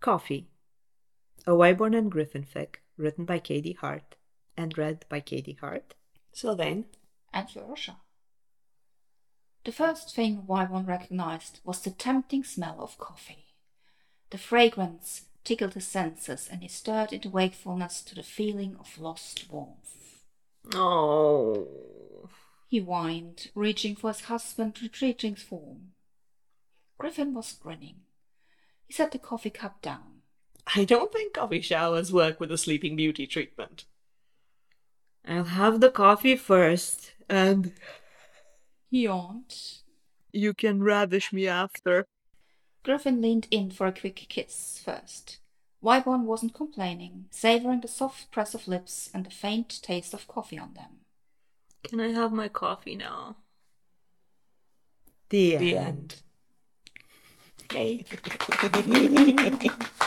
Coffee, a Wyborn and Griffin fic, written by Katie Hart and read by Katie Hart, Sylvain, and Yorosha. The first thing Wyborn recognized was the tempting smell of coffee. The fragrance tickled his senses, and he stirred into wakefulness to the feeling of lost warmth. Oh, he whined, reaching for his husband's retreating form. Griffin was grinning. He set the coffee cup down. I don't think coffee showers work with a Sleeping Beauty treatment. I'll have the coffee first, and... he yawned. You can ravish me after. Griffin leaned in for a quick kiss first. Wyborn wasn't complaining, savoring the soft press of lips and the faint taste of coffee on them. Can I have my coffee now? The end. Okay.